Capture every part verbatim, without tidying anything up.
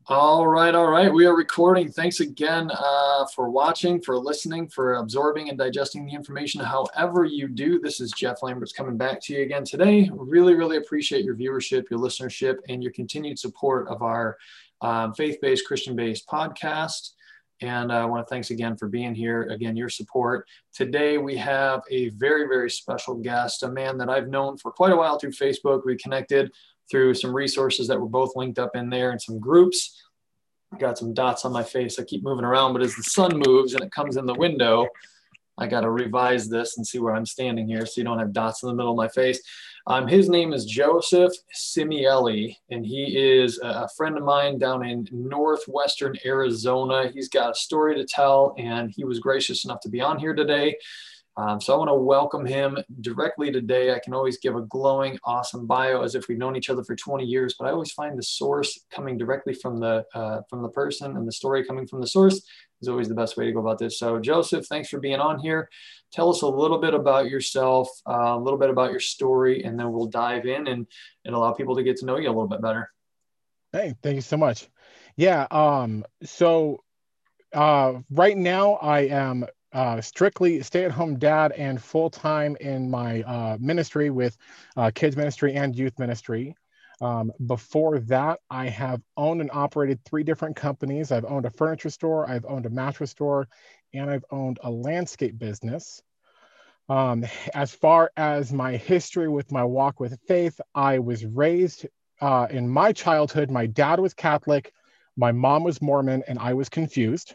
All right, all right. We are recording. Thanks again uh, for watching, for listening, for absorbing and digesting the information. However you do, this is Jeff Lamberts coming back to you again today. Really, really appreciate your viewership, your listenership, and your continued support of our um, faith-based, Christian-based podcast. And uh, I want to thanks again for being here. Again, your support. Today we have a very, very special guest, a man that I've known for quite a while through Facebook. We connected through some resources that were both linked up in there and some groups. Got some dots on my face. I keep moving around, but as the sun moves and it comes in the window, I got to revise this and see where I'm standing here so you don't have dots in the middle of my face. Um, his name is Joseph Simielli, and he is a friend of mine down in northwestern Arizona. He's got a story to tell, and he was gracious enough to be on here today. Um, so I want to welcome him directly today. I can always give a glowing, awesome bio as if we've known each other for twenty years, but I always find the source coming directly from the uh, from the person, and the story coming from the source is always the best way to go about this. So Joseph, thanks for being on here. Tell us a little bit about yourself, uh, a little bit about your story, and then we'll dive in and, and allow people to get to know you a little bit better. Hey, thank you so much. Yeah, um, so uh, right now I am uh, strictly stay-at-home dad and full-time in my uh, ministry with uh, kids ministry and youth ministry. Um, before that, I have owned and operated three different companies. I've owned a furniture store, I've owned a mattress store, and I've owned a landscape business. Um, as far as my history with my walk with faith, I was raised uh, in my childhood. My dad was Catholic, my mom was Mormon, and I was confused.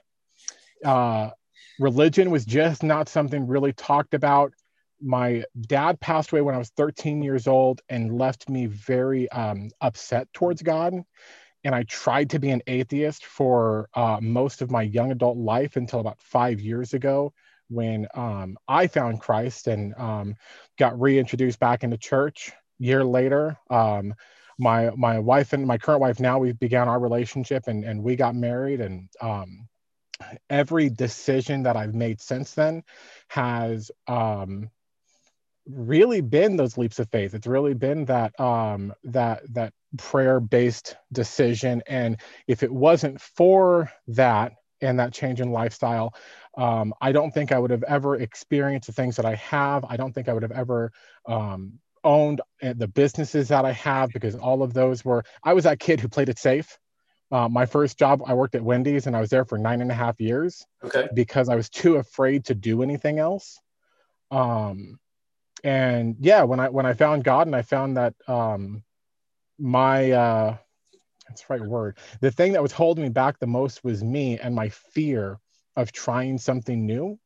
Uh, Religion was just not something really talked about. My dad passed away when I was thirteen years old and left me very um, upset towards God. And I tried to be an atheist for uh, most of my young adult life until about five years ago when um, I found Christ and um, got reintroduced back into church. Year later, um, my my wife and my current wife now we began our relationship and and we got married. And um, every decision that I've made since then has um, really been those leaps of faith. It's really been that um, that that prayer based decision. And if it wasn't for that and that change in lifestyle, um, I don't think I would have ever experienced the things that I have. I don't think I would have ever um, owned uh, the businesses that I have, because all of those were, I was that kid who played it safe. Uh, my first job, I worked at Wendy's and I was there for nine and a half years Okay. because I was too afraid to do anything else. Um, and yeah, when I when I found God and I found that um, my uh, that's the right word. The thing that was holding me back the most was me and my fear of trying something new.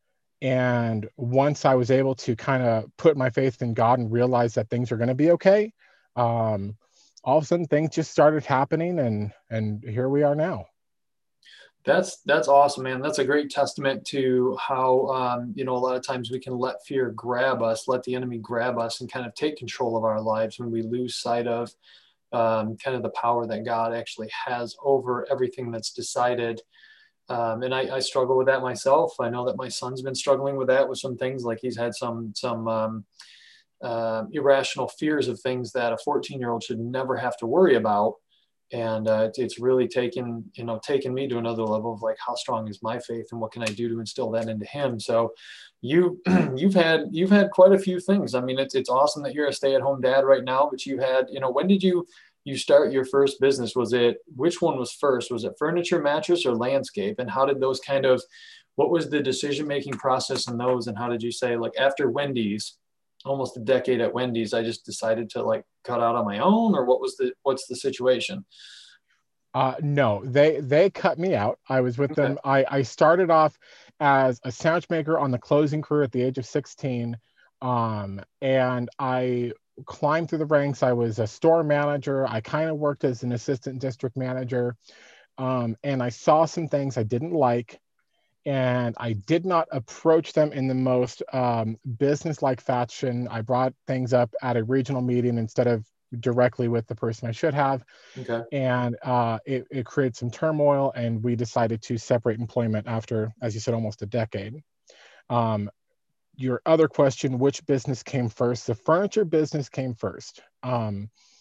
And once I was able to kind of put my faith in God and realize that things are going to be okay, um, all of a sudden things just started happening, and and here we are now. That's that's awesome, man. That's a great testament to how um, you know a lot of times we can let fear grab us, let the enemy grab us, and kind of take control of our lives when we lose sight of um, kind of the power that God actually has over everything that's decided. Um, and I, I struggle with that myself. I know that my son's been struggling with that with some things, like he's had some some um, uh, irrational fears of things that a fourteen year old should never have to worry about. And uh, it's really taken you know taken me to another level of like, how strong is my faith and what can I do to instill that into him. So you you've had you've had quite a few things. I mean, it's it's awesome that you're a stay-at-home dad right now, but you had you know when did you you start your first business? Was it, which one was first? Was it furniture, mattress, or landscape? And how did those kind of, what was the decision making process in those, and how did you say, like, after Wendy's, almost a decade at Wendy's, I just decided to like cut out on my own, or what was the what's the situation? Uh, no, they they cut me out. I was with Okay. them. I I started off as a sandwich maker on the closing crew at the age of sixteen, um, and I climbed through the ranks. I was a store manager. I kind of worked as an assistant district manager, um, and I saw some things I didn't like, and I did not approach them in the most um, business-like fashion. I brought things up at a regional meeting instead of directly with the person I should have, Okay. and uh, it, it created some turmoil, and we decided to separate employment after, as you said, almost a decade. Um, your other question, which business came first? The furniture business came first. Um,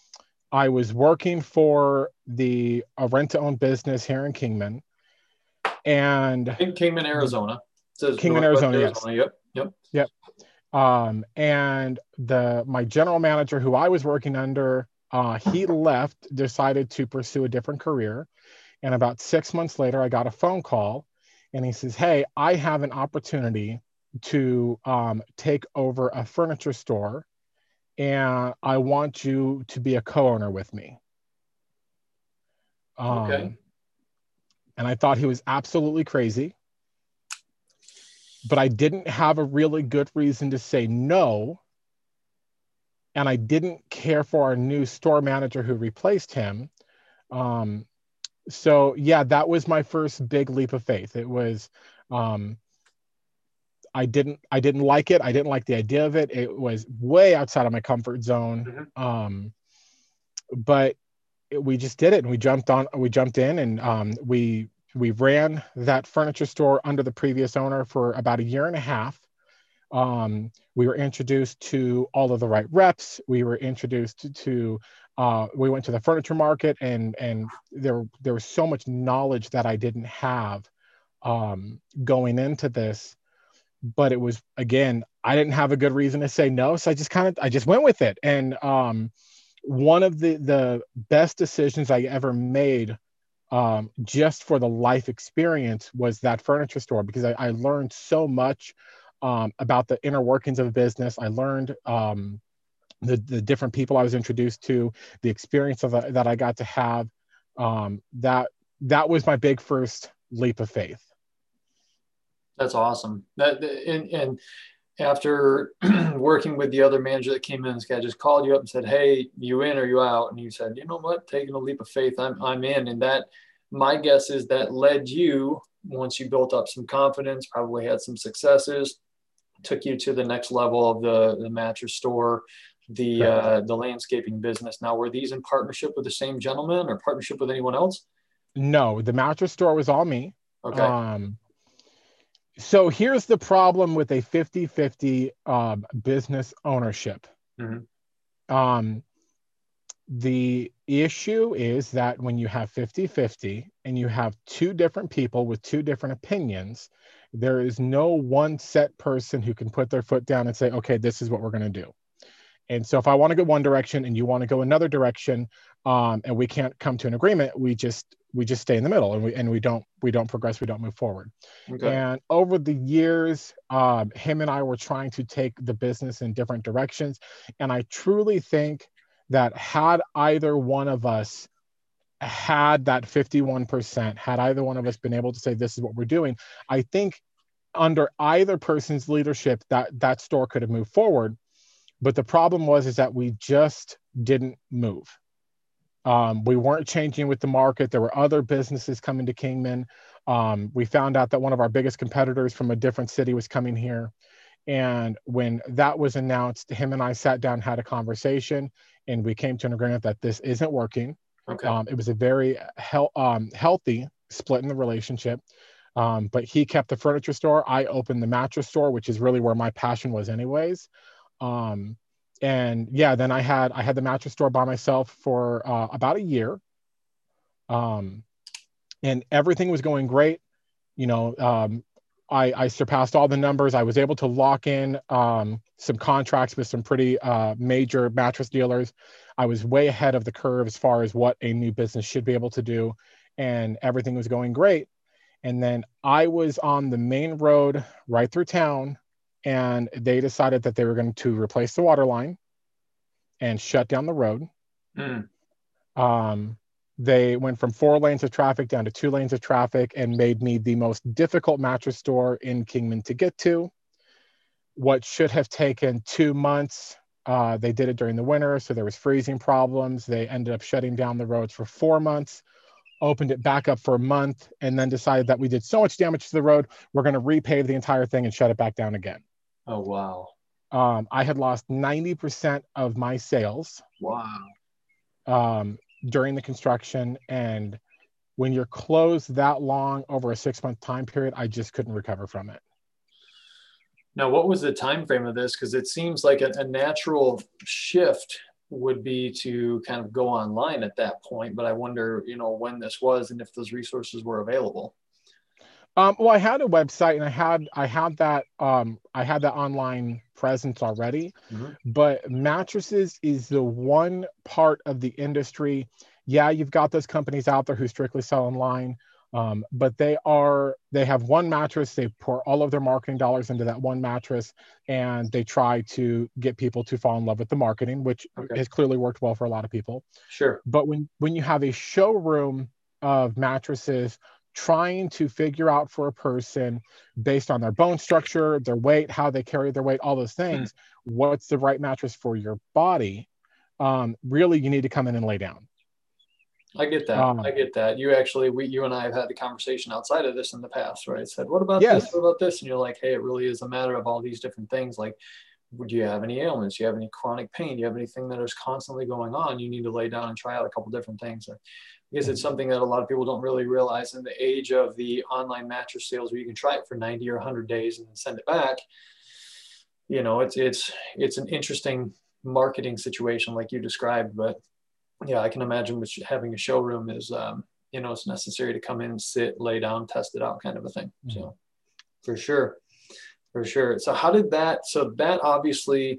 I was working for the a rent-to-own business here in Kingman, and In Kingman, Arizona. It says Kingman, Northwest Arizona. Yes. Arizona. Yep. Yep. Yep. Um, and the my general manager, who I was working under, uh, he left, decided to pursue a different career. And about six months later, I got a phone call, and he says, "Hey, I have an opportunity to um, take over a furniture store, and I want you to be a co-owner with me." Okay. Um, and I thought he was absolutely crazy, but I didn't have a really good reason to say no. And I didn't care for our new store manager who replaced him. Um, so yeah, that was my first big leap of faith. It was, um, I didn't, I didn't like it. I didn't like the idea of it. It was way outside of my comfort zone. Mm-hmm. Um, but it, we just did it, and we jumped on, we jumped in, and um, we, we ran that furniture store under the previous owner for about a year and a half. Um, we were introduced to all of the right reps. We were introduced to, to uh, we went to the furniture market, and and there there was so much knowledge that I didn't have um, going into this. But it was, again, I didn't have a good reason to say no, so I just kind of I just went with it. And um, one of the the best decisions I ever made, um, just for the life experience, was that furniture store, because I, I learned so much um, about the inner workings of business. I learned um, the, the different people I was introduced to, the experience of the, that I got to have. Um, that that was my big first leap of faith. That's awesome. That and, and after working with the other manager that came in, this guy just called you up and said, "Hey, you in or you out?" And you said, "You know what? Taking a leap of faith, I'm I'm in." And that, my guess is that led you, once you built up some confidence, probably had some successes, took you to the next level of the the mattress store, the Correct. uh, the landscaping business. Now, were these in partnership with the same gentleman or partnership with anyone else? No, the mattress store was all me. Okay. Um, so here's the problem with a fifty fifty um, business ownership. Mm-hmm. Um, the issue is that when you have fifty fifty and you have two different people with two different opinions, there is no one set person who can put their foot down and say, okay, this is what we're going to do. And so if I want to go one direction and you want to go another direction, um, and we can't come to an agreement, we just we just stay in the middle, and we and we don't we don't progress, we don't move forward. Okay. And over the years, um, him and I were trying to take the business in different directions. And I truly think that had either one of us had that fifty-one percent, had either one of us been able to say, this is what we're doing, I think under either person's leadership, that that store could have moved forward. But the problem was is that we just didn't move. Um, we weren't changing with the market. There were other businesses coming to Kingman. Um, we found out that one of our biggest competitors from a different city was coming here. And when that was announced, him and I sat down, had a conversation, and we came to an agreement that this isn't working. Okay. Um, it was a very he- um, healthy split in the relationship. Um, but he kept the furniture store. I opened the mattress store, which is really where my passion was anyways. Um, and yeah, then I had I had the mattress store by myself for uh, about a year, um, and everything was going great. You know, um, I, I surpassed all the numbers. I was able to lock in um, some contracts with some pretty uh, major mattress dealers. I was way ahead of the curve as far as what a new business should be able to do, and everything was going great. And then I was on the main road right through town, and they decided that they were going to replace the water line and shut down the road. Mm. Um, they went from four lanes of traffic down to two lanes of traffic and made me the most difficult mattress store in Kingman to get to. What should have taken two months, uh, they did it during the winter, so there was freezing problems. They ended up shutting down the roads for four months, opened it back up for a month, and then decided that we did so much damage to the road, we're going to repave the entire thing and shut it back down again. Oh, wow. Um, I had lost ninety percent of my sales Wow. um, during the construction. And when you're closed that long over a six month time period, I just couldn't recover from it. Now, what was the time frame of this? Because it seems like a, a natural shift would be to kind of go online at that point. But I wonder, you know, when this was and if those resources were available. Um, well, I had a website and I had I had that um, I had that online presence already, Mm-hmm. but mattresses is the one part of the industry. Yeah, you've got those companies out there who strictly sell online, um, but they are they have one mattress. They pour all of their marketing dollars into that one mattress, and they try to get people to fall in love with the marketing, which Okay. has clearly worked well for a lot of people. Sure. But when when you have a showroom of mattresses trying to figure out for a person based on their bone structure, their weight, how they carry their weight, all those things, what's the right mattress for your body, um, really you need to come in and lay down. I get that. I Um, get that. You actually, we, you and I have had the conversation outside of this in the past, right? I said, what about this? yes. What about this? And you're like, hey, it really is a matter of all these different things. Like, do you have any ailments? Do you have any chronic pain? Do you have anything that is constantly going on? You need to lay down and try out a couple different things. I guess it's something that a lot of people don't really realize in the age of the online mattress sales where you can try it for ninety or one hundred days and then send it back. You know, it's, it's, it's an interesting marketing situation like you described, but yeah, I can imagine which having a showroom is, um, you know, it's necessary to come in, sit, lay down, test it out kind of a thing. Mm-hmm. So for sure, for sure. So how did that, so that obviously,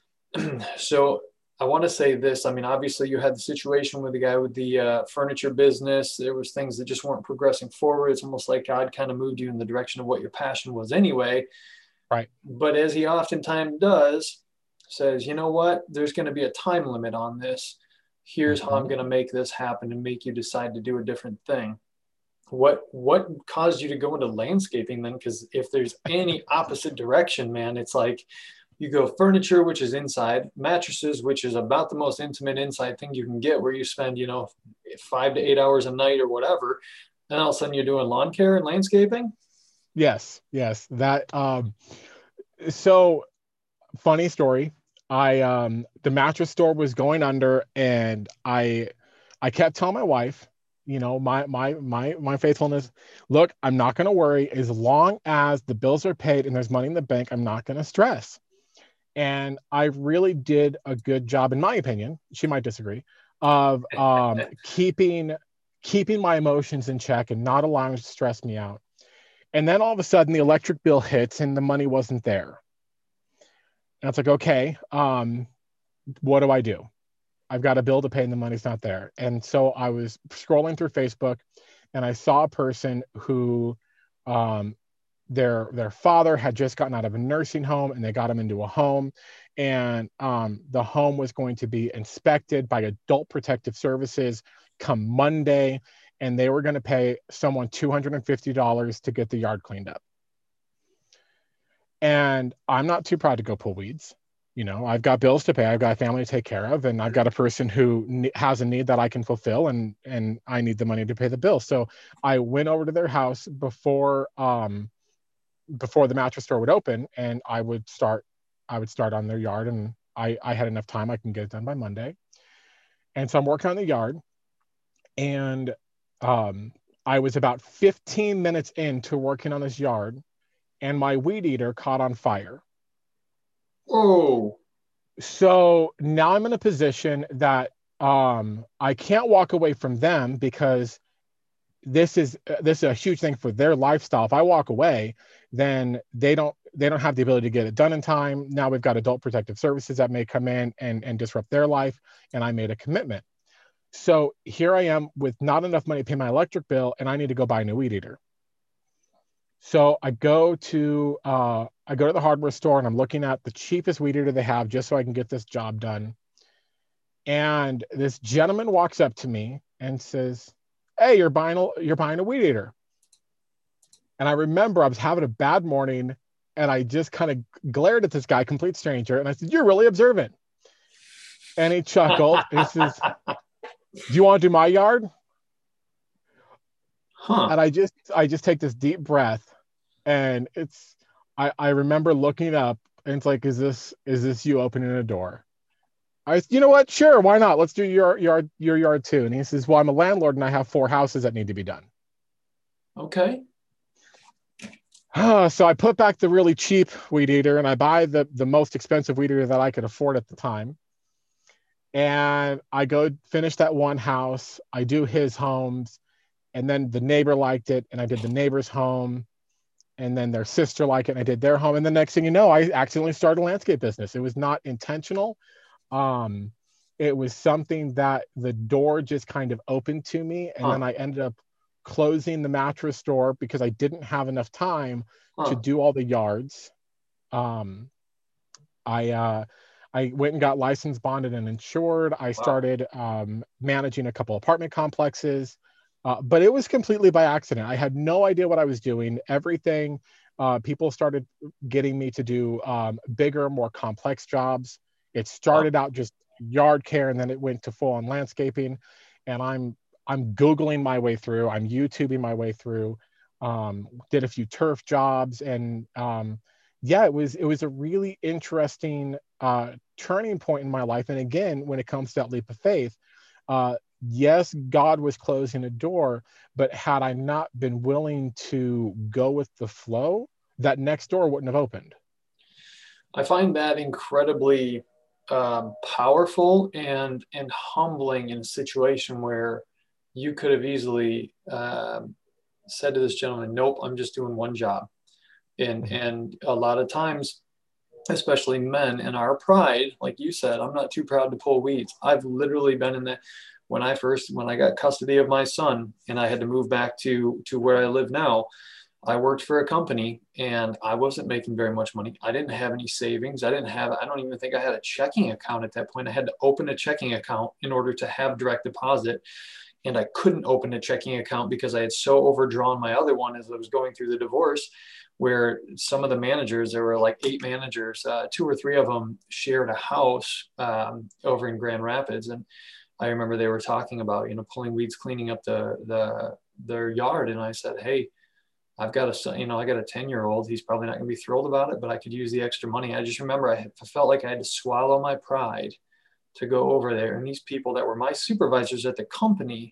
so I want to say this, I mean, obviously you had the situation with the guy with the uh, furniture business. There was things that just weren't progressing forward. It's almost like God kind of moved you in the direction of what your passion was anyway. Right. But as he oftentimes does, says, you know what, there's going to be a time limit on this. Here's how I'm going to make this happen and make you decide to do a different thing. What what caused you to go into landscaping then? Because if there's any opposite direction, man, it's like you go furniture, which is inside, mattresses, which is about the most intimate inside thing you can get, where you spend, you know, five to eight hours a night or whatever. Then all of a sudden you're doing lawn care and landscaping. Yes, yes. That um so funny story. I um the mattress store was going under and I I kept telling my wife, you know, my my my my faithfulness, look, I'm not going to worry as long as the bills are paid and there's money in the bank, I'm not going to stress. And I really did a good job, in my opinion, she might disagree, of um keeping keeping my emotions in check and not allowing it to stress me out. And then all of a sudden the electric bill hits and the money wasn't there. And it's like, okay, um, what do I do? I've got a bill to pay and the money's not there. And so I was scrolling through Facebook and I saw a person who um, their their father had just gotten out of a nursing home and they got him into a home. And um, the home was going to be inspected by Adult Protective Services come Monday. And they were going to pay someone two hundred fifty dollars to get the yard cleaned up. And I'm not too proud to go pull weeds. You know, I've got bills to pay. I've got a family to take care of, and I've got a person who ne- has a need that I can fulfill, and and I need the money to pay the bill. So I went over to their house before um before the mattress store would open, and I would start I would start on their yard, and I I had enough time. I can get it done by Monday. And so I'm working on the yard, and um I was about fifteen minutes into working on this yard and my weed eater caught on fire. Oh, So now I'm in a position that um, I can't walk away from them because this is uh, this is a huge thing for their lifestyle. If I walk away, then they don't they don't have the ability to get it done in time. Now we've got Adult Protective Services that may come in and and disrupt their life, and I made a commitment. So here I am with not enough money to pay my electric bill, and I need to go buy a new weed eater. So I go to uh, I go to the hardware store and I'm looking at the cheapest weed eater they have just so I can get this job done. And this gentleman walks up to me and says, "Hey, you're buying a, you're buying a weed eater." And I remember I was having a bad morning and I just kind of glared at this guy, complete stranger, and I said, "You're really observant." And he chuckled. He says, "Do you want to do my yard?" huh. And I just I just take this deep breath, and it's I, I remember looking up and it's like, is this is this you opening a door? I you know what? Sure, why not? Let's do your yard your yard too. And he says, "Well, I'm a landlord and I have four houses that need to be done." Okay. So I put back the really cheap weed eater and I buy the the most expensive weed eater that I could afford at the time. And I go finish that one house. I do his homes, and then the neighbor liked it, and I did the neighbor's home, and then their sister liked it, and I did their home. And the next thing you know, I accidentally started a landscape business. It was not intentional. Um, it was something that the door just kind of opened to me, and Huh. then I ended up closing the mattress store because I didn't have enough time to Huh. do all the yards. Um, I uh, I went and got licensed, bonded, and insured. I Wow. started um, managing a couple apartment complexes, uh, but it was completely by accident. I had no idea what I was doing. Everything, uh, people started getting me to do um, bigger, more complex jobs. It Wow. started out just yard care, and then it went to full on landscaping. And I'm I'm googling my way through. I'm YouTubing my way through. Um, did a few turf jobs, and um, yeah, it was it was a really interesting uh, turning point in my life. And again, when it comes to that leap of faith, uh, yes, God was closing a door, but had I not been willing to go with the flow, that next door wouldn't have opened. I find that incredibly um, powerful and and humbling in a situation where you could have easily um, said to this gentleman, "Nope, I'm just doing one job." And Mhm. and a lot of times, especially men in our pride, like you said, I'm not too proud to pull weeds. I've literally been in that when I first when I got custody of my son and I had to move back to to where I live now. I worked for a company and I wasn't making very much money. I didn't have any savings. I didn't have, I don't even think I had a checking account at that point. I had to open a checking account in order to have direct deposit. And I couldn't open a checking account because I had so overdrawn my other one as I was going through the divorce, where some of the managers, there were like eight managers, uh, two or three of them shared a house um, over in Grand Rapids. And I remember they were talking about, you know, pulling weeds, cleaning up the, the, their yard. And I said, hey, I've got a son, you know, I got a ten year old. He's probably not going to be thrilled about it, but I could use the extra money. I just remember I felt like I had to swallow my pride to go over there. And these people that were my supervisors at the company,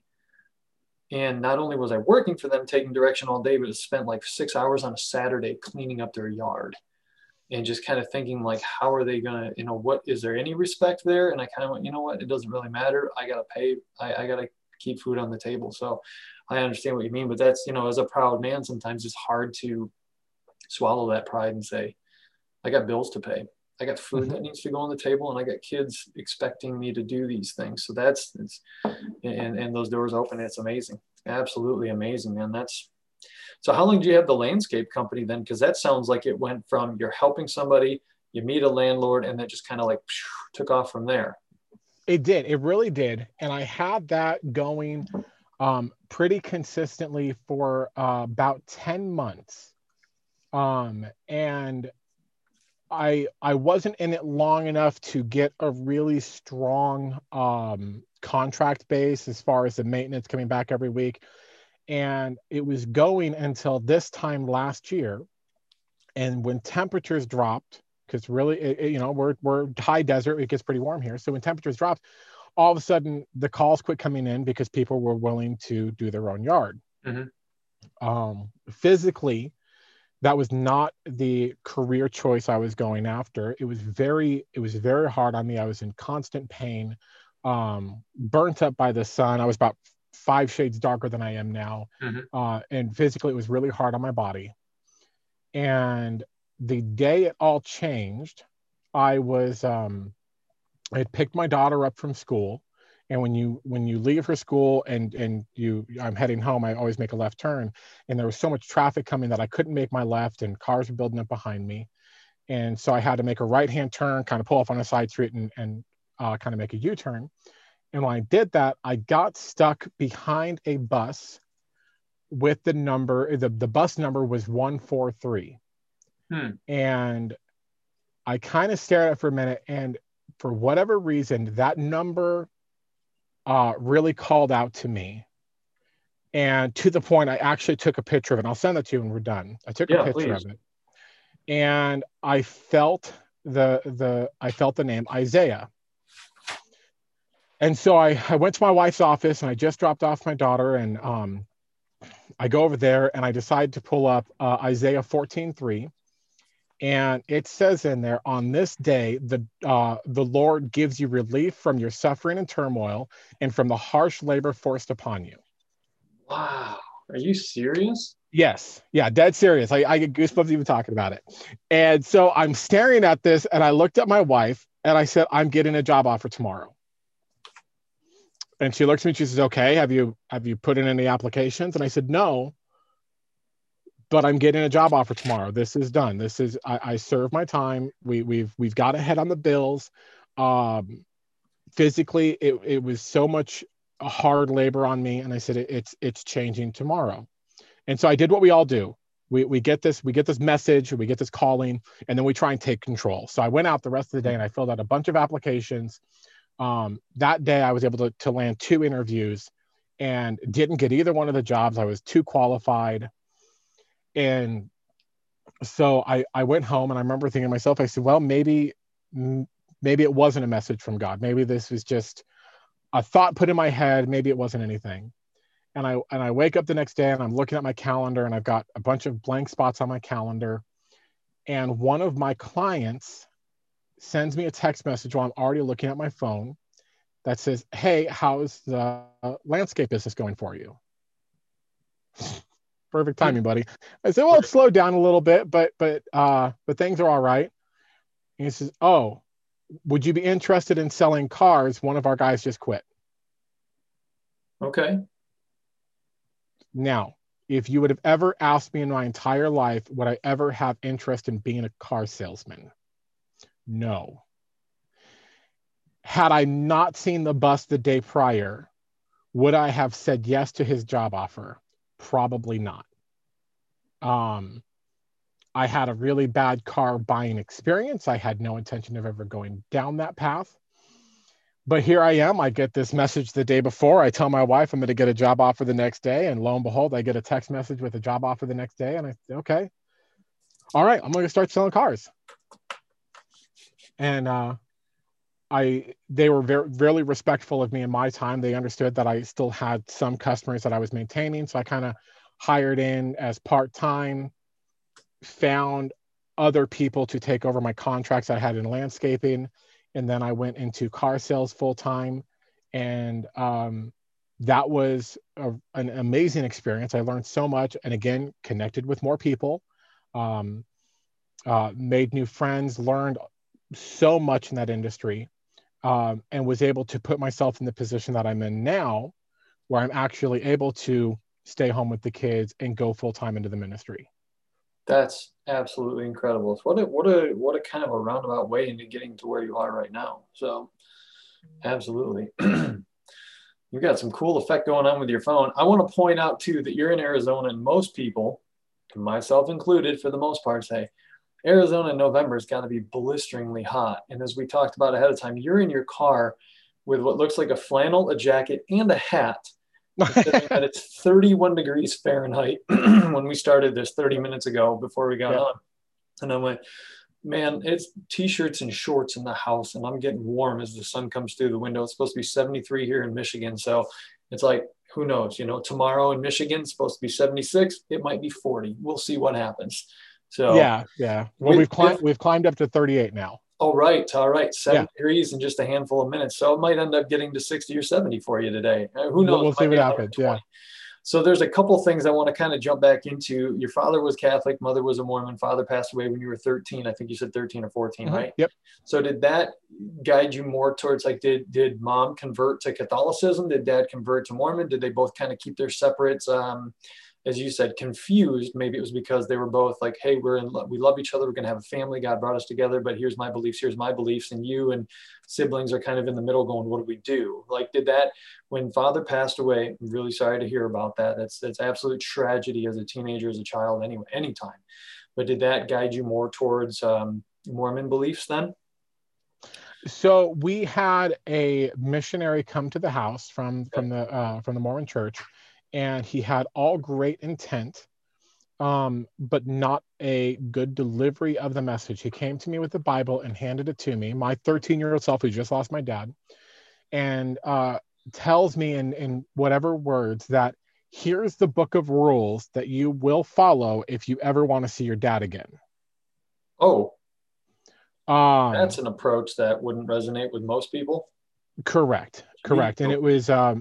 and not only was I working for them, taking direction all day, but I spent like six hours on a Saturday cleaning up their yard and just kind of thinking like, how are they going to, you know, what, is there any respect there? And I kind of went, you know what, it doesn't really matter. I got to pay, I, I got to keep food on the table. So I understand what you mean, but that's, you know, as a proud man, sometimes it's hard to swallow that pride and say, I got bills to pay. I got food Mhm. that needs to go on the table and I got kids expecting me to do these things. So that's, it's, and, and those doors open. It's amazing. Absolutely amazing, man. That's, so how long do you have the landscape company then? Cause that sounds like it went from you're helping somebody, you meet a landlord and that just kind of like took off from there. It did. It really did. And I had that going um, pretty consistently for uh, about ten months. Um, and I I wasn't in it long enough to get a really strong um, contract base as far as the maintenance coming back every week. And it was going until this time last year. And when temperatures dropped, because really, it, it- you know, we're we're high desert, it gets pretty warm here. So when temperatures dropped, all of a sudden the calls quit coming in because people were willing to do their own yard. Mm-hmm. Um, physically, that was not the career choice I was going after. It was very, it was very hard on me. I was in constant pain, um, burnt up by the sun. I was about five shades darker than I am now. Mm-hmm. Uh, and physically, it was really hard on my body. And the day it all changed, I was, um, I had picked my daughter up from school. And when you when you leave her school and and you I'm heading home, I always make a left turn. And there was so much traffic coming that I couldn't make my left, and cars were building up behind me. And so I had to make a right hand turn, kind of pull off on a side street, and and uh, kind of make a U turn. And when I did that, I got stuck behind a bus with the number the the bus number was one four three, Hmm. and I kind of stared at it for a minute, and for whatever reason, that number uh, really called out to me. And to the point, I actually took a picture of it. I'll send it to you when we're done. I took a Yeah, picture please. of it, and I felt the the I felt the name Isaiah. And so I, I went to my wife's office and I just dropped off my daughter, and um, I go over there and I decide to pull up uh, Isaiah fourteen three. And it says in there, on this day, the uh, the Lord gives you relief from your suffering and turmoil and from the harsh labor forced upon you. Wow. Are you serious? Yes. Yeah, dead serious. I, I get goosebumps even talking about it. And so I'm staring at this and I looked at my wife and I said, I'm getting a job offer tomorrow. And she looks at me and she says, okay, have you have you put in any applications? And I said, no, but I'm getting a job offer tomorrow. This is done. This is I, I served my time. We we've we've got ahead on the bills. Um, physically, it, it was so much hard labor on me. And I said, it, it's it's changing tomorrow. And so I did what we all do. We we get this, we get this message, we get this calling, and then we try and take control. So I went out the rest of the day and I filled out a bunch of applications. Um, that day I was able to, to land two interviews and didn't get either one of the jobs. I was too qualified. And so I, I went home and I remember thinking to myself, I said, well, maybe, maybe it wasn't a message from God. Maybe this was just a thought put in my head. Maybe it wasn't anything. And I, and I wake up the next day and I'm looking at my calendar and I've got a bunch of blank spots on my calendar. And one of my clients sends me a text message while I'm already looking at my phone that says, hey, how's the landscape business going for you? Perfect timing, buddy. I said, well, it's slowed down a little bit, but but uh, but things are all right. And he says, oh, would you be interested in selling cars? One of our guys just quit. Okay. Now, if you would have ever asked me in my entire life, would I ever have interest in being a car salesman? No. Had I not seen the bus the day prior, would I have said yes to his job offer? Probably not. Um, I had a really bad car buying experience. I had no intention of ever going down that path. But here I am. I get this message the day before. I tell my wife I'm going to get a job offer the next day. And lo and behold, I get a text message with a job offer the next day. And I say, okay, all right, I'm going to start selling cars. And uh, I, they were very, really respectful of me in my time. They understood that I still had some customers that I was maintaining. So I kind of hired in as part-time, found other people to take over my contracts I had in landscaping. And then I went into car sales full-time. And um, that was a, an amazing experience. I learned so much. And again, connected with more people, um, uh, made new friends, learned so much in that industry. Um, and was able to put myself in the position that I'm in now, where I'm actually able to stay home with the kids and go full time into the ministry. That's absolutely incredible. What a what a what a kind of a roundabout way into getting to where you are right now. So, absolutely, you've got some cool effect going on with your phone. I want to point out too that you're in Arizona, and most people, myself included, for the most part, say Arizona in November has got to be blisteringly hot. And as we talked about ahead of time, you're in your car with what looks like a flannel, a jacket, and a hat. Considering that it's thirty-one degrees Fahrenheit when we started this thirty minutes ago before we got Yeah. on. And I went, man, it's t-shirts and shorts in the house and I'm getting warm as the sun comes through the window. It's supposed to be seventy-three here in Michigan. So it's like, who knows, you know, tomorrow in Michigan, it's supposed to be seventy-six. It might be forty. We'll see what happens. So Yeah, yeah. Well, with, we've climbed with, we've climbed up to thirty-eight now. all right, all right, seven Yeah. degrees in just a handful of minutes. So it might end up getting to sixty or seventy for you today. Uh, who We'll, knows? we'll It see might be what happens. Yeah. So there's a couple things I want to kind of jump back into. Your father was Catholic, mother was a Mormon, father passed away when you were thirteen. I think you said thirteen or fourteen, Mm-hmm. right? Yep. So did that guide you more towards like, did did mom convert to Catholicism? Did dad convert to Mormon? Did they both kind of keep their separate, um, as you said, confused? Maybe it was because they were both like, hey, we're in, we love each other. We're going to have a family. God brought us together, but here's my beliefs. Here's my beliefs. And you and siblings are kind of in the middle going, what do we do? Like, did that, when father passed away, I'm really sorry to hear about that. That's, that's absolute tragedy as a teenager, as a child, anyway, anytime. But did that guide you more towards um, Mormon beliefs then? So we had a missionary come to the house from from the uh, from the Mormon church, and he had all great intent, um, but not a good delivery of the message. He came to me with the Bible and handed it to me, my thirteen-year-old self who just lost my dad, and uh, tells me in in whatever words that here's the book of rules that you will follow if you ever want to see your dad again. Oh, Um, that's an approach that wouldn't resonate with most people. correct, Gee, correct. And it okay. was, um,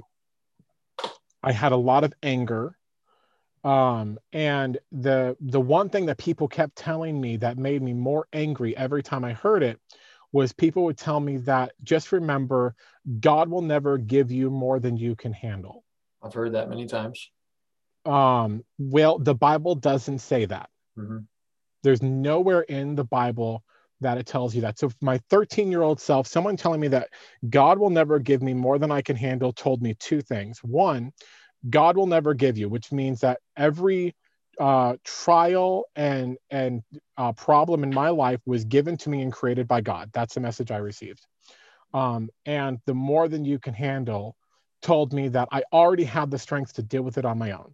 I had a lot of anger. Um, and the the one thing that people kept telling me that made me more angry every time I heard it was people would tell me that just remember, God will never give you more than you can handle. I've heard that many times. Um, well, the Bible doesn't say that. Hmm. There's nowhere in the Bible that it tells you that. So, my thirteen year old self, someone telling me that God will never give me more than I can handle told me two things. One, God will never give you, which means that every uh, trial and and uh, problem in my life was given to me and created by God. That's the message I received. Um, and the more than you can handle told me that I already have the strength to deal with it on my own,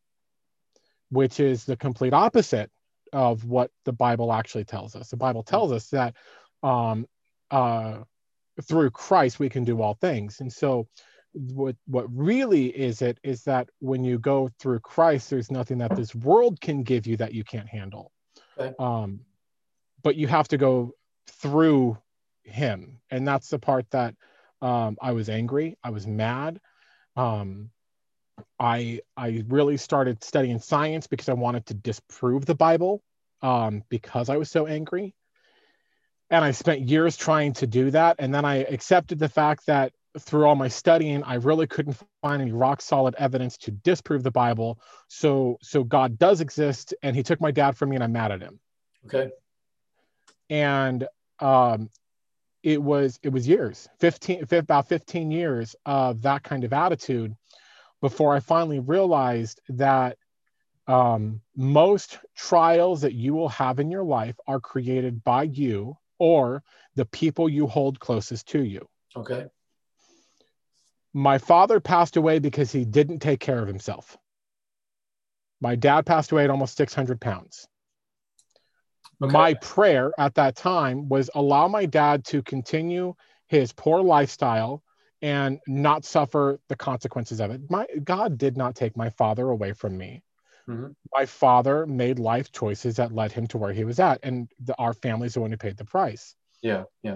which is the complete opposite of what the Bible actually tells us. The Bible tells us that um, uh, through Christ we can do all things. And so what what really is it is that when you go through Christ, there's nothing that this world can give you that you can't handle. Okay. Um, but you have to go through him. And that's the part that um, I was angry, I was mad. Um, I I really started studying science because I wanted to disprove the Bible um, because I was so angry. And I spent years trying to do that. And then I accepted the fact that through all my studying, I really couldn't find any rock solid evidence to disprove the Bible. So so God does exist, and He took my dad from me, and I'm mad at him. Okay. And um, it was it was years, fifteen, about fifteen years of that kind of attitude before I finally realized that um, most trials that you will have in your life are created by you or the people you hold closest to you. Okay. My father passed away because he didn't take care of himself. My dad passed away at almost six hundred pounds. Okay. My prayer at that time was allow my dad to continue his poor lifestyle and not suffer the consequences of it. My God did not take my father away from me. Hmm. My father made life choices that led him to where he was at, and the, our family's the one who paid the price. Yeah. Yeah.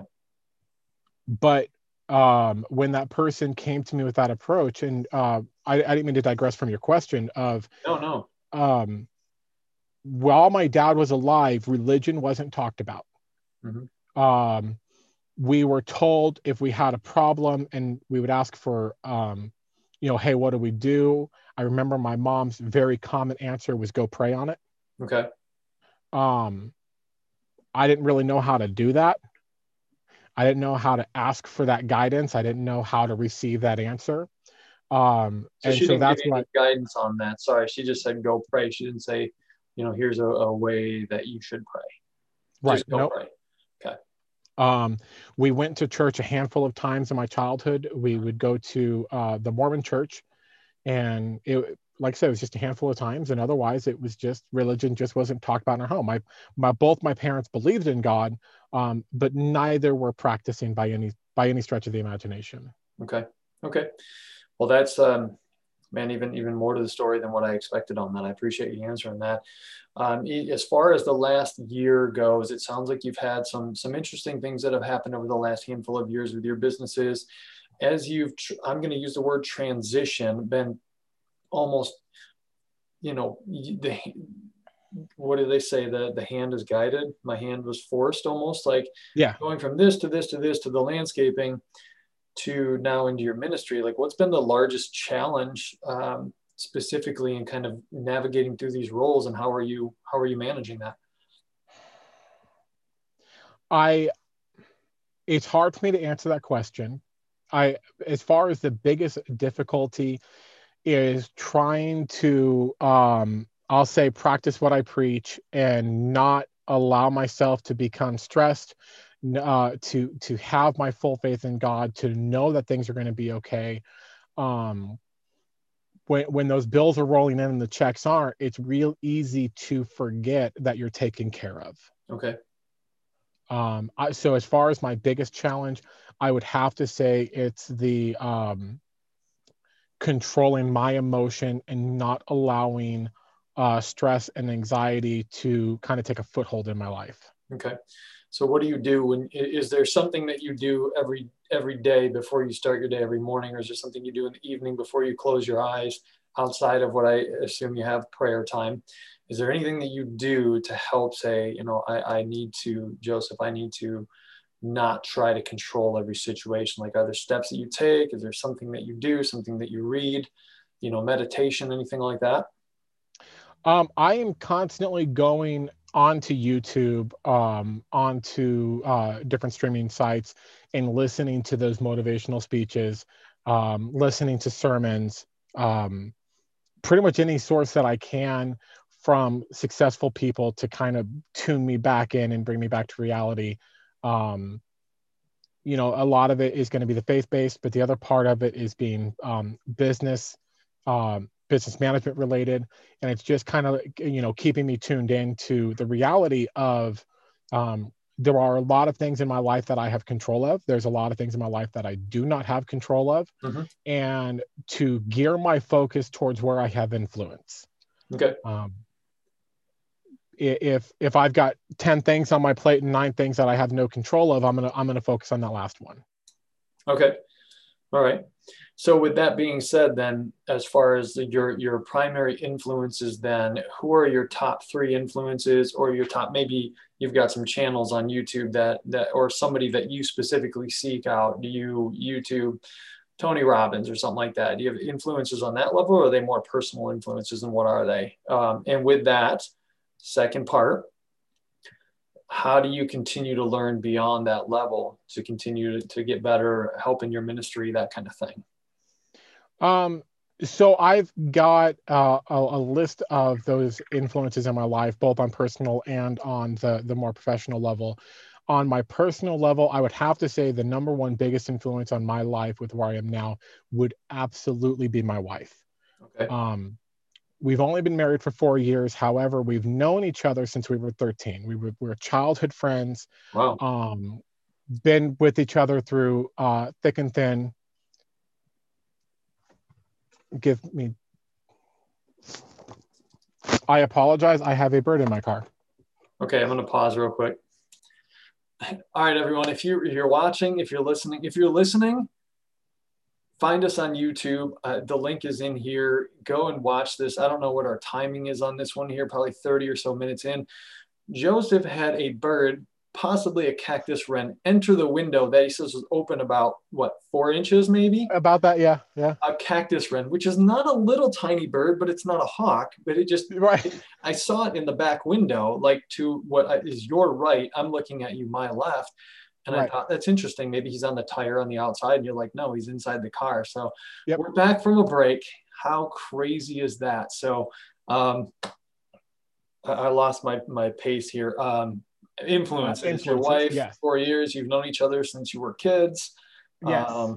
But um, when that person came to me with that approach, and uh, I, I didn't mean to digress from your question of No, no. um, while my dad was alive, religion wasn't talked about. Hmm. Um, we were told if we had a problem and we would ask for, um, you know, hey, what do we do? I remember my mom's very common answer was go pray on it. Okay. Um, I didn't really know how to do that. I didn't know how to ask for that guidance. I didn't know how to receive that answer. Um, So and she so didn't give that's you any what, guidance on that. Sorry. She just said go pray. She didn't say, you know, here's a, a way that you should pray. right. Just go Nope. pray. Okay. Um, we went to church a handful of times in my childhood. We would go to uh, the Mormon church, and it, like I said, it was just a handful of times, and otherwise, it was just religion just wasn't talked about in our home. My, my both my parents believed in God, um, but neither were practicing by any by any stretch of the imagination. Okay. Okay. Well, that's um, man, even even more to the story than what I expected on that. I appreciate you answering that. Um, e- as far as the last year goes, it sounds like you've had some some interesting things that have happened over the last handful of years with your businesses. As you've, tr- I'm going to use the word transition, been almost, you know, the what do they say? The the hand is guided. My hand was forced, almost like Yeah, going from this to this to this to the landscaping to now into your ministry. Like, what's been the largest challenge um, specifically in kind of navigating through these roles, and how are you how are you managing that? I it's hard for me to answer that question. I as far as the biggest difficulty is trying to um I'll say practice what I preach and not allow myself to become stressed, uh to to have my full faith in God, to know that things are going to be okay. Um when when those bills are rolling in and the checks aren't, it's real easy to forget that you're taken care of. Okay. Um, I, so as far as my biggest challenge, I would have to say it's the um, controlling my emotion and not allowing uh, stress and anxiety to kind of take a foothold in my life. Okay. So what do you do when, i- is there something that you do every every day before you start your day every morning, or is there something you do in the evening before you close your eyes outside of what I assume you have prayer time? Is there anything that you do to help say, you know, I, I need to, Joseph, I need to not try to control every situation? Like, are there steps that you take? Is there something that you do, something that you read, you know, meditation, anything like that? Um, I am constantly going onto YouTube, um, onto uh, different streaming sites, and listening to those motivational speeches, um, listening to sermons, um, pretty much any source that I can from successful people to kind of tune me back in and bring me back to reality. Um, you know, a lot of it is going to be the faith-based, but the other part of it is being um, business, um, business management related, and it's just kind of, you know, keeping me tuned in to the reality of um, there are a lot of things in my life that I have control of. There's a lot of things in my life that I do not have control of, Hmm. and to gear my focus towards where I have influence. Okay. Um, if if I've got ten things on my plate and nine things that I have no control of, I'm gonna I'm gonna focus on that last one. Okay. All right. So with that being said, then, as far as your your primary influences, then who are your top three influences, or your top, maybe you've got some channels on YouTube that that or somebody that you specifically seek out. Do you YouTube Tony Robbins or something like that? Do you have influences on that level, or are they more personal influences, and what are they? Um, and with that, second part, how do you continue to learn beyond that level to continue to, to get better, help in your ministry, that kind of thing? Um, so I've got uh, a, a list of those influences in my life, both on personal and on the the more professional level. On my personal level, I would have to say the number one biggest influence on my life with where I am now would absolutely be my wife. Okay. Um, we've only been married for four years. However, we've known each other since we were thirteen. We were, we were childhood friends, Wow. um, been with each other through uh, thick and thin. Give me I apologize. I have a bird in my car. Okay, I'm going to pause real quick. All right, everyone. If you if you're watching, if you're listening, if you're listening, find us on YouTube. Uh, the link is in here. Go and watch this. I don't know what our timing is on this one here. Probably thirty or so minutes in. Joseph had a bird, possibly a cactus wren, enter the window that he says was open about what, four inches maybe? About that, yeah, yeah. A cactus wren, which is not a little tiny bird, but it's not a hawk. But it just, Right. it, I saw it in the back window, like to what is your right. I'm looking at you, my left. And I Right. thought, that's interesting. Maybe he's on the tire on the outside. And you're like, no, he's inside the car. So Yep. we're back from a break. How crazy is that? So um, I, I lost my, my pace here. Um, Uh, influences, your influences. wife, Yes. four years, you've known each other since you were kids. Yes. Um,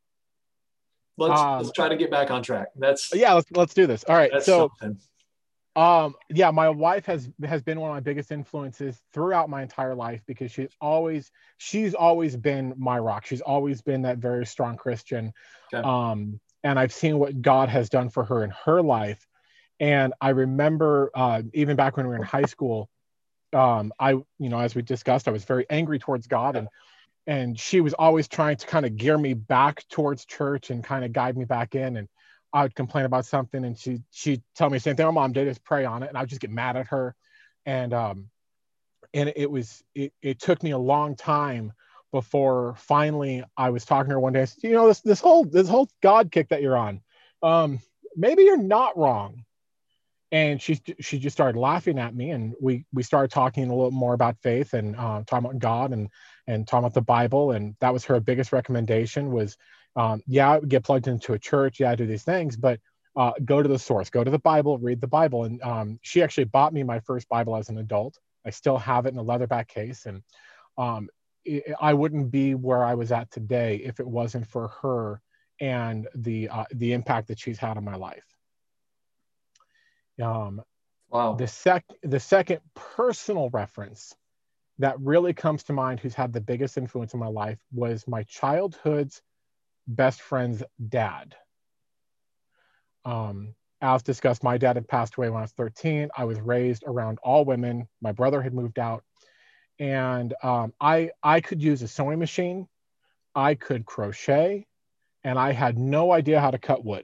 let's let's Um, try to get back on track. That's yeah, let's let's do this. All right. that's So something. um yeah, my wife has has been one of my biggest influences throughout my entire life because she's always she's always been my rock. She's always been that very strong Christian. Okay. Um, and I've seen what God has done for her in her life. And I remember uh, even back when we were in high school, um, I, you know, as we discussed, I was very angry towards God, Yeah. and and she was always trying to kind of gear me back towards church and kind of guide me back in. And I would complain about something, and she she'd tell me the same thing my mom did, just pray on it, and I would just get mad at her. And um, and it was it, it took me a long time before finally I was talking to her one day. I said, you know, this this whole this whole God kick that you're on, um, maybe you're not wrong. And she she just started laughing at me, and we we started talking a little more about faith and uh, talking about God and and talking about the Bible. And that was her biggest recommendation was, um, yeah, get plugged into a church, yeah, do these things, but uh, go to the source, go to the Bible, read the Bible. And um, she actually bought me my first Bible as an adult. I still have it in a leatherback case, and um, it, I wouldn't be where I was at today if it wasn't for her and the uh, the impact that she's had on my life. Um, Wow. the sec the second personal reference that really comes to mind who's had the biggest influence in my life was my childhood's best friend's dad. Um, as discussed, my dad had passed away when I was thirteen. I was raised around all women. My brother had moved out, and um, I I could use a sewing machine, I could crochet, and I had no idea how to cut wood.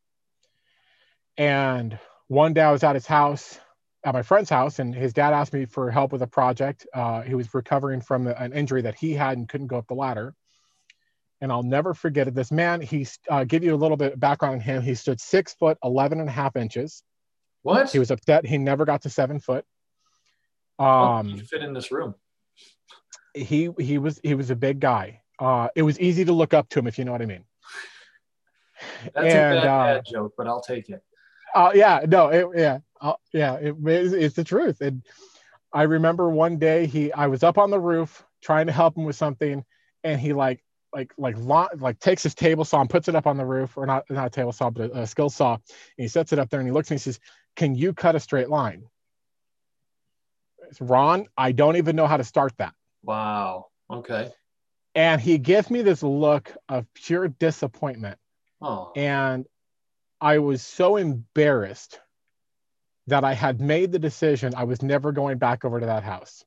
And one day I was at his house, at my friend's house, and his dad asked me for help with a project. Uh, he was recovering from an injury that he had and couldn't go up the ladder. And I'll never forget it. This man, he's uh, give you a little bit of background on him. He stood six foot, eleven and a half inches. What? He was upset. He never got to seven foot. How did you Um, fit in this room? he, he was, he was a big guy. Uh, it was easy to look up to him, if you know what I mean. That's and, a bad uh, dad joke, but I'll take it. Uh, yeah, no, it, yeah, uh, yeah, it, it's, it's the truth. And I remember one day he, I was up on the roof trying to help him with something, and he like, like, like, like takes his table saw and puts it up on the roof, or not, not a table saw, but a, a skill saw, and he sets it up there, and he looks and he says, "Can you cut a straight line?" It's, "Ron, I don't even know how to start that." Wow. Okay. And he gives me this look of pure disappointment, Oh. and I was so embarrassed that I had made the decision I was never going back over to that house.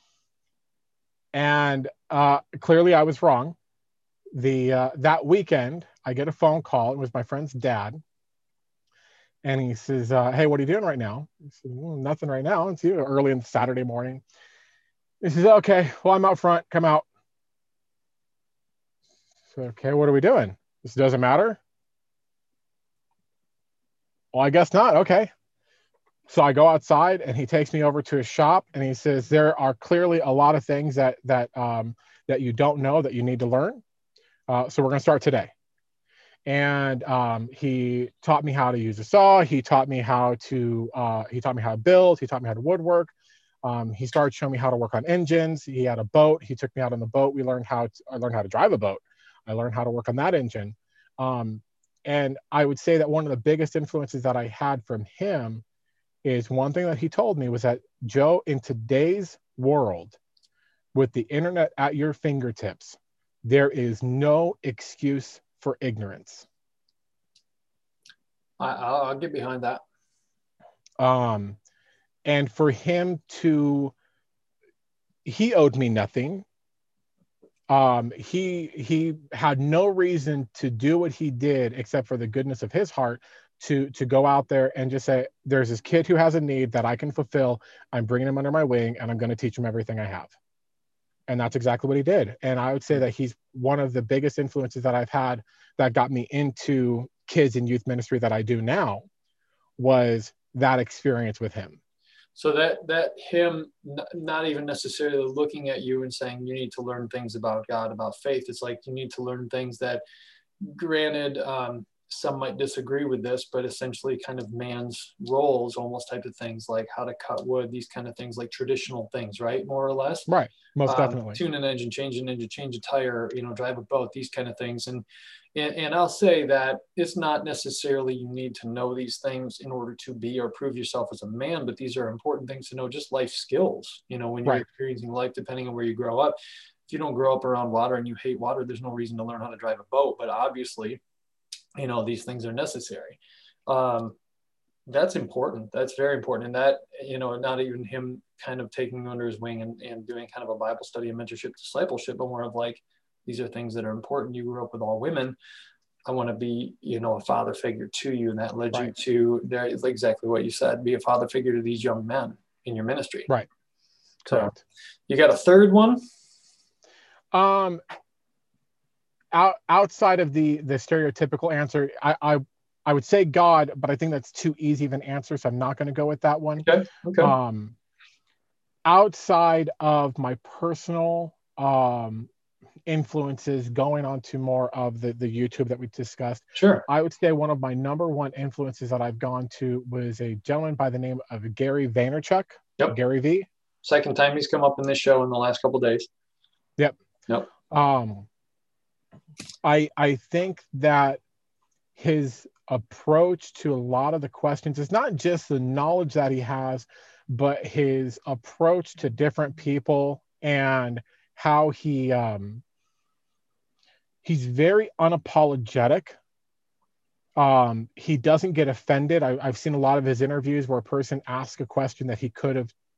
And uh, clearly I was wrong. The uh, that weekend, I get a phone call. It was my friend's dad. And he says, uh, "Hey, what are you doing right now?" I said, "Well, nothing right now. It's you early in Saturday morning." He says, "Okay, well, I'm out front. Come out." So, "Okay, what are we doing?" This doesn't matter. "Well, I guess not." "Okay." So I go outside, and he takes me over to his shop, and he says, "There are clearly a lot of things that that um, that you don't know that you need to learn. Uh, so we're going to start today." And um, he taught me how to use a saw. He taught me how to uh, he taught me how to build. He taught me how to woodwork. Um, he started showing me how to work on engines. He had a boat. He took me out on the boat. We learned how to, I learned how to drive a boat. I learned how to work on that engine. Um, and I would say that one of the biggest influences that I had from him is one thing that he told me was that, "Joe, in today's world, with the internet at your fingertips, there is no excuse for ignorance." I, I'll, I'll get behind that. Um, and for him to, he owed me nothing. Um, he he had no reason to do what he did except for the goodness of his heart, to to go out there and just say, "There's this kid who has a need that I can fulfill. I'm bringing him under my wing, and I'm going to teach him everything I have." And that's exactly what he did. And I would say that he's one of the biggest influences that I've had that got me into kids and youth ministry that I do now, was that experience with him. So that that him n- not even necessarily looking at you and saying you need to learn things about God, about faith. It's like you need to learn things that, granted, um, some might disagree with this, but essentially kind of man's roles, almost type of things, like how to cut wood, these kind of things, like traditional things, right? More or less. Right. Most Um, definitely. tune an engine, change an engine, change a tire, you know, drive a boat, these kind of things. And, and, and I'll say that it's not necessarily you need to know these things in order to be or prove yourself as a man, but these are important things to know, just life skills, you know, when you're Right. experiencing life, depending on where you grow up. If you don't grow up around water and you hate water, there's no reason to learn how to drive a boat, but obviously, you know, these things are necessary. Um, that's important. That's very important. And that, you know, not even him kind of taking under his wing and, and doing kind of a Bible study and mentorship, discipleship, but more of like, these are things that are important. You grew up with all women. I want to be, you know, a father figure to you. And that led Right. you to, there is exactly what you said, be a father figure to these young men in your ministry. Right. Correct. So you got a third one? Um, out, outside of the the stereotypical answer, I, I I would say God, but I think that's too easy of an answer, so I'm not going to go with that one. Okay. Okay. Um, outside of my personal um, influences, going on to more of the the YouTube that we discussed, Sure. I would say one of my number one influences that I've gone to was a gentleman by the name of Gary Vaynerchuk. Yep. Gary V. Second time he's come up in this show in the last couple of days. Yep. Yep. Um, I I think that his approach to a lot of the questions is not just the knowledge that he has, but his approach to different people and how he um, he's very unapologetic. Um, he doesn't get offended. I, I've seen a lot of his interviews where a person asks a question that he could have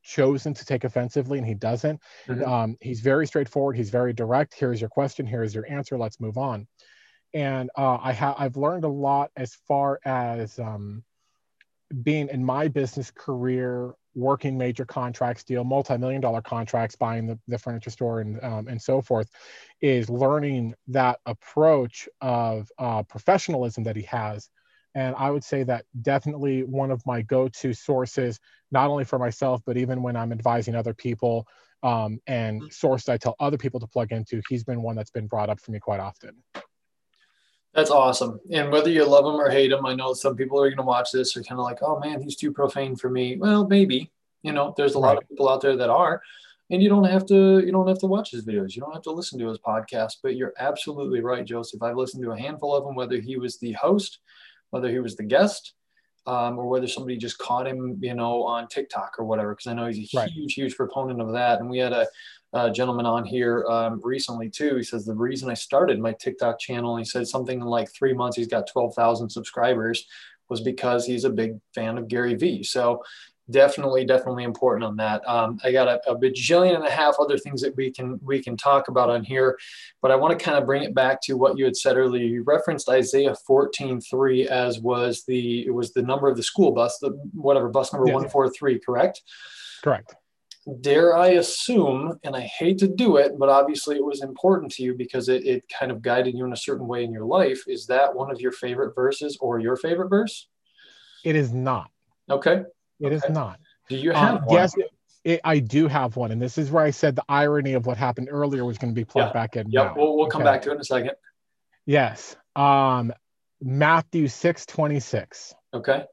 chosen to take offensively, and he doesn't. Mhm. Um, he's very straightforward. He's very direct. Here's your question. Here's your answer. Let's move on. And uh, I have I've learned a lot as far as um, being in my business career, working major contracts, deal multi-million dollar contracts, buying the, the furniture store, and um, and so forth, is learning that approach of uh, professionalism that he has. And I would say that definitely one of my go-to sources, not only for myself, but even when I'm advising other people, um, and sources I tell other people to plug into, he's been one that's been brought up for me quite often. That's awesome. And whether you love him or hate him, I know some people are going to watch this are kind of like, oh man, he's too profane for me. Well, maybe, you know, there's a lot Right. of people out there that are, and you don't have to, you don't have to watch his videos. You don't have to listen to his podcast, but you're absolutely right, Joseph. I've listened to a handful of them, whether he was the host, whether he was the guest, um, or whether somebody just caught him, you know, on TikTok or whatever, because I know he's a Right. huge, huge proponent of that. And we had a, a gentleman on here um, recently too. He says the reason I started my TikTok channel, he said something in like three months, he's got twelve thousand subscribers, was because he's a big fan of Gary Vee. So definitely, definitely important on that. Um, I got a, a bajillion and a half other things that we can we can talk about on here, but I want to kind of bring it back to what you had said earlier. You referenced Isaiah fourteen three as was the it was the number of the school bus, the whatever bus number Yes. one four three, correct? Correct. Dare I assume, and I hate to do it, but obviously it was important to you because it, it kind of guided you in a certain way in your life. Is that one of your favorite verses or your favorite verse? It is not. Okay. It is Okay. not. Do you Um, have one? yes, it, it, I do have one, and this is where I said the irony of what happened earlier was going to be plugged Yeah. back in Yep. now. We'll, we'll come Okay. back to it in a second. Yes. Um, Matthew six twenty-six. Okay.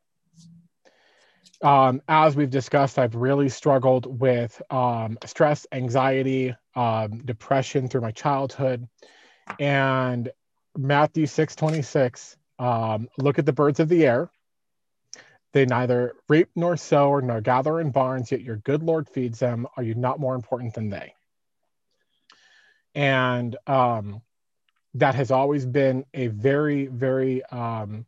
Um, as we've discussed, I've really struggled with um, stress, anxiety, um, depression through my childhood. And Matthew six twenty-six, um, look at the birds of the air. They neither reap nor sow nor gather in barns, yet your good Lord feeds them. Are you not more important than they? And um, that has always been a very, very um,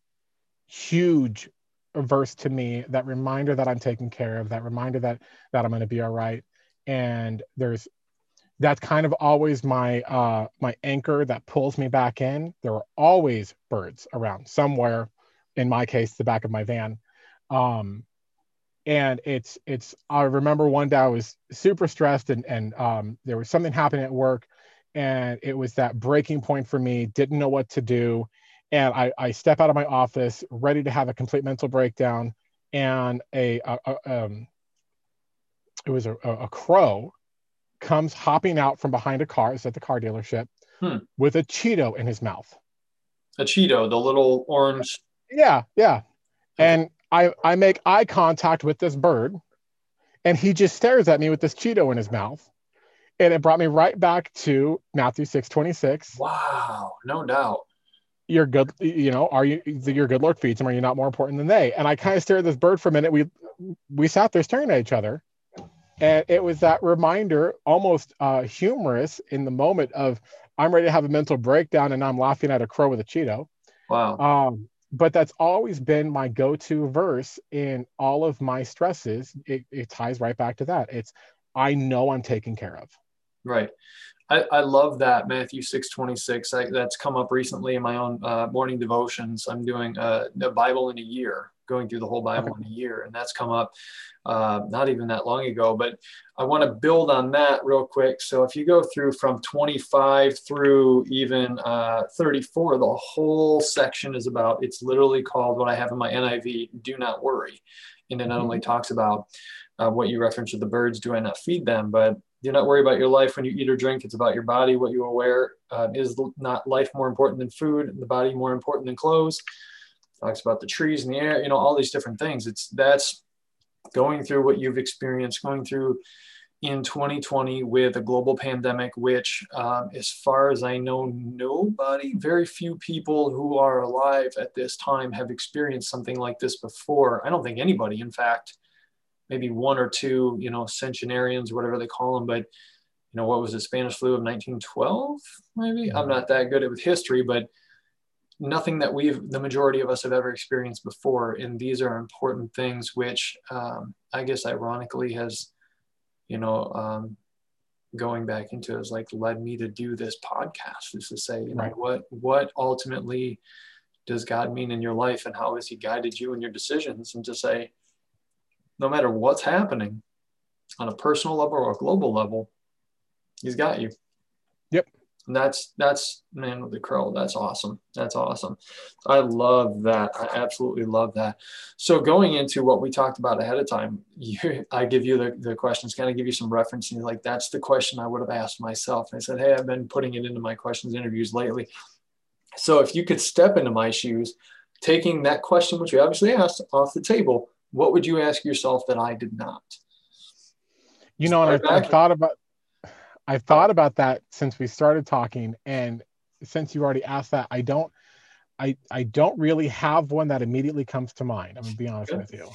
huge verse to me. That reminder that I'm taken care of. That reminder that that I'm going to be all right. And there's that's kind of always my uh, my anchor that pulls me back in. There are always birds around somewhere. In my case, the back of my van. Um, and it's it's I remember one day I was super stressed, and and um, there was something happening at work, and it was that breaking point for me. Didn't know what to do, and I I step out of my office ready to have a complete mental breakdown, and a, a, a um it was a, a crow comes hopping out from behind a car. It's at the car dealership, Hmm. with a Cheeto in his mouth. A Cheeto, the little orange. Yeah, yeah. Okay. And I, I make eye contact with this bird, and he just stares at me with this Cheeto in his mouth. And it brought me right back to Matthew six twenty-six. Wow. No doubt. You're good, you know, are you, your good Lord feeds him. Are you not more important than they? And I kind of stared at this bird for a minute. We, we sat there staring at each other. And it was that reminder, almost uh, humorous in the moment of, I'm ready to have a mental breakdown and I'm laughing at a crow with a Cheeto. Wow. Um, but that's always been my go-to verse in all of my stresses. It, it ties right back to that. It's, I know I'm taken care of. Right. I, I love that Matthew six twenty-six. I, that's come up recently in my own uh, morning devotions. I'm doing a, a Bible in a year, going through the whole Bible Okay. in a year. And that's come up uh, not even that long ago, but I want to build on that real quick. So if you go through from twenty-five through even uh, thirty-four, the whole section is about, it's literally called, what I have in my N I V, do not worry. And it not only talks about uh, what you referenced with the birds, do I not feed them, but do not worry about your life when you eat or drink. It's about your body, what you wear. Uh, is not life more important than food? The body more important than clothes? Talks about the trees and the air, you know, all these different things. It's that's going through what you've experienced, going through in twenty twenty with a global pandemic, which um, as far as I know, nobody, very few people who are alive at this time have experienced something like this before. I don't think anybody, in fact, maybe one or two, you know, centenarians, whatever they call them. But, you know, what was the Spanish flu of nineteen twelve? Maybe I'm not that good with history, but nothing that we've, the majority of us have ever experienced before. And these are important things, which um, I guess ironically has you know, um, going back into is like led me to do this podcast, is to say, you know, Right. what what ultimately does God mean in your life, and how has he guided you in your decisions? And to say, no matter what's happening on a personal level or a global level, he's got you. Yep. And that's that's Man with the crow. That's awesome. That's awesome. I love that. I absolutely love that. So going into what we talked about ahead of time, you, I give you the, the questions, kind of give you some reference, and you're like, that's the question I would have asked myself. And I said, hey, I've been putting it into my questions interviews lately. So if you could step into my shoes, taking that question, which you obviously asked, off the table, what would you ask yourself that I did not? You know, and I, I thought about I thought about that since we started talking, and since you already asked that, I don't I I don't really have one that immediately comes to mind. I'm gonna be honest Okay. with you.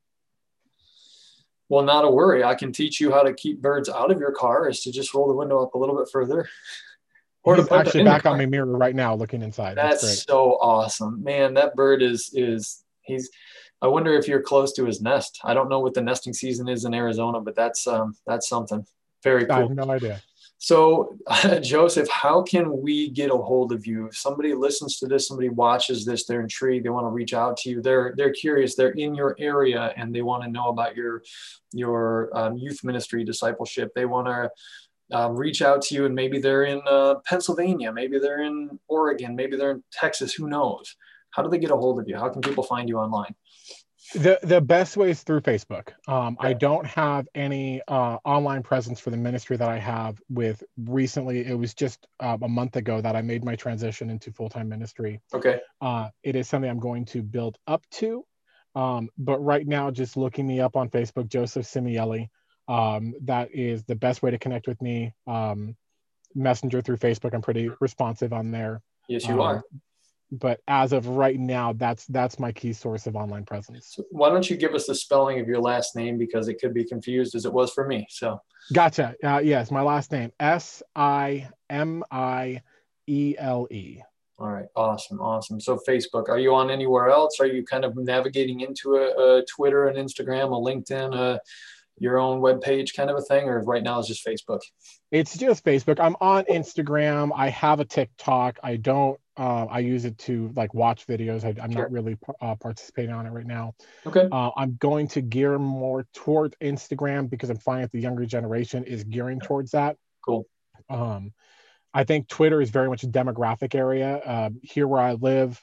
Well, not a worry. I can teach you how to keep birds out of your car, is to just roll the window up a little bit further. Or to He's put them actually in the back on car. my mirror right now looking inside. That's That's great. so awesome. Man, that bird is is he's I wonder if you're close to his nest. I don't know what the nesting season is in Arizona, but that's um that's something very I have cool. no idea. So, uh, Joseph, how can we get a hold of you? If somebody listens to this, somebody watches this, they're intrigued, they want to reach out to you, they're they're curious, they're in your area, and they want to know about your your um, youth ministry discipleship. They want to um, reach out to you, and maybe they're in uh, Pennsylvania, maybe they're in Oregon, maybe they're in Texas. Who knows? How do they get a hold of you? How can people find you online? The the best way is through Facebook. Um, Okay. I don't have any uh, online presence for the ministry that I have with recently. It was just uh, a month ago that I made my transition into full-time ministry. Okay. Uh, it is something I'm going to build up to. Um, but right now, just looking me up on Facebook, Joseph Simielli, um, that is the best way to connect with me. Um, Messenger through Facebook, I'm pretty responsive on there. Yes, you Um, are. but as of right now, that's that's my key source of online presence. So why don't you give us the spelling of your last name, because it could be confused as it was for me. So. Gotcha. Uh, yes, my last name, S I M I E L E. All right. Awesome. Awesome. So Facebook, are you on anywhere else? Are you kind of navigating into a, a Twitter, an Instagram, a LinkedIn, a, your own webpage kind of a thing? Or right now it's just Facebook? It's just Facebook. I'm on Instagram. I have a TikTok. I don't, uh, I use it to like watch videos. I, I'm Sure. not really uh, participating on it right now. Okay. Uh, I'm going to gear more toward Instagram because I'm finding that the younger generation is gearing towards that. Cool. Um, I think Twitter is very much a demographic area. Uh, here where I live,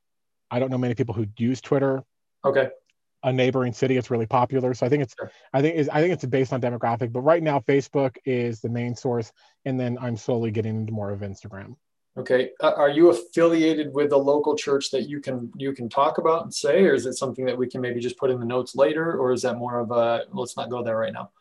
I don't know many people who use Twitter. Okay. A neighboring city, it's really popular. So I think it's, Sure. I think is, I think it's based on demographic. But right now, Facebook is the main source, and then I'm slowly getting into more of Instagram. Okay. Uh, are you affiliated with a local church that you can you can talk about and say, or is it something that we can maybe just put in the notes later, or is that more of a let's not go there right now?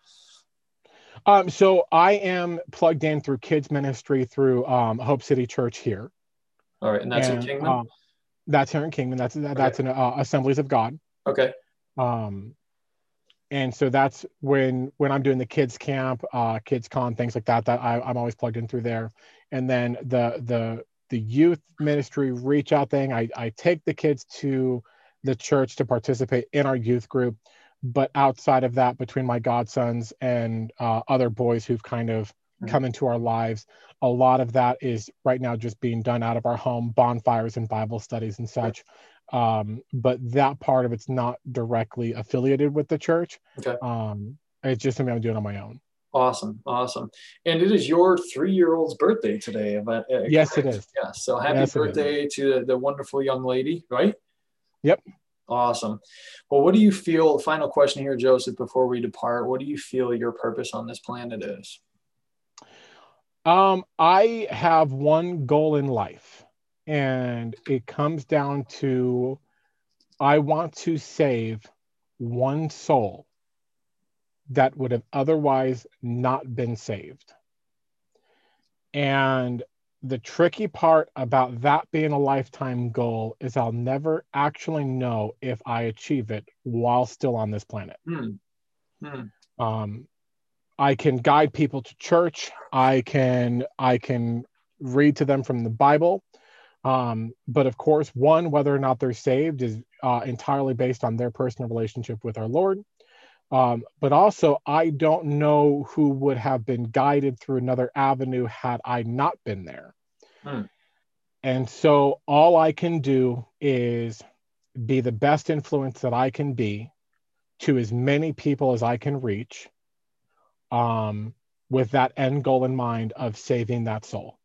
Um, so I am plugged in through kids ministry through um, Hope City Church here. All right, and that's in And Kingman. uh, that's here in Kingman. That's that's Okay. an uh, Assemblies of God. Okay. Um, and so that's when when I'm doing the kids camp, uh, kids con, things like that. That I, I'm always plugged in through there. And then the the the youth ministry reach out thing. I I take the kids to the church to participate in our youth group, but outside of that, between my godsons and uh, other boys who've kind of Mhm. come into our lives, a lot of that is right now just being done out of our home, bonfires and Bible studies and such. Um, but that part of it's not directly affiliated with the church. Okay. Um, it's just something I'm doing on my own. Awesome. Awesome. And it is your three-year-old's birthday today. Am I, uh, Yes, it correct? is. Yeah. So happy Yes, it is. birthday to the wonderful young lady, right? Yep. Awesome. Well, what do you feel, final question here, Joseph, before we depart, what do you feel your purpose on this planet is? Um, I have one goal in life, and it comes down to I want to save one soul that would have otherwise not been saved. And the tricky part about that being a lifetime goal is I'll never actually know if I achieve it while still on this planet. Hmm. Hmm. Um, I can guide people to church. I can I can read to them from the Bible. Um, but of course, one, whether or not they're saved is uh, entirely based on their personal relationship with our Lord. Um, but also, I don't know who would have been guided through another avenue had I not been there. Hmm. And so all I can do is be the best influence that I can be to as many people as I can reach, um, with that end goal in mind of saving that soul.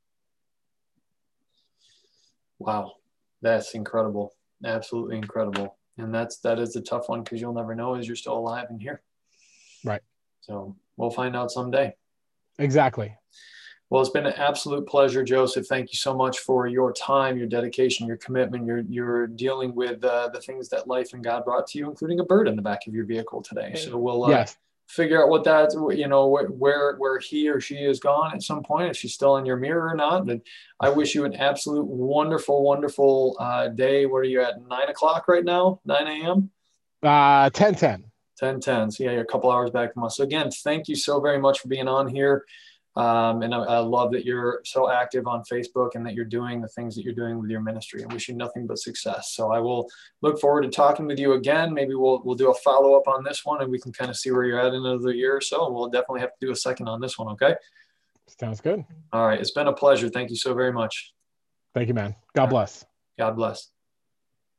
Wow, that's incredible. Absolutely incredible. And that's that is a tough one because you'll never know as you're still alive and here. Right. So we'll find out someday. Exactly. Well, it's been an absolute pleasure, Joseph. Thank you so much for your time, your dedication, your commitment. You're you're dealing with uh, the things that life and God brought to you, including a bird in the back of your vehicle today. So we'll uh, Yes. figure out what that, you know, where where he or she is gone at some point, if she's still in your mirror or not. But I wish you an absolute wonderful, wonderful uh, day. What are you at? Nine o'clock right now? nine a.m. Uh, ten ten. ten ten. So yeah, you're a couple hours back from us. So again, thank you so very much for being on here. Um, and I, I love that you're so active on Facebook and that you're doing the things that you're doing with your ministry. I wish you nothing but success. So I will look forward to talking with you again. Maybe we'll we'll do a follow up on this one and we can kind of see where you're at in another year or so. And we'll definitely have to do a second on this one. Okay. Sounds good. All right. It's been a pleasure. Thank you so very much. Thank you, man. God bless. God bless.